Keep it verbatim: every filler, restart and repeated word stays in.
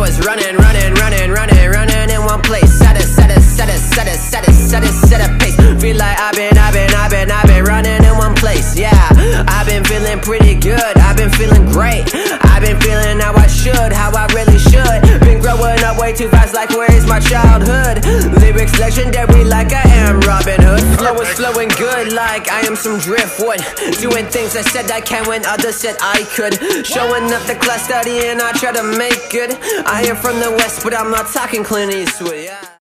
was running, running, running, running, running in one place. Set it, set it, set it, set it, set it, set it, set a pace. Feel like I've been, I've been, I've been, I've been running in one place. Yeah, I've been feeling pretty good, I've been feeling great. I've been feeling how I should, how I really should. Been growing up way too fast, like where is my childhood? Lyrics legendary like I am Robin Hood. Flow is flowing good like I am some driftwood. Doing things I said I can when others said I could. Showing up the class studying, I try to make good. I am from the west, but I'm not talking Clint Eastwood, yeah.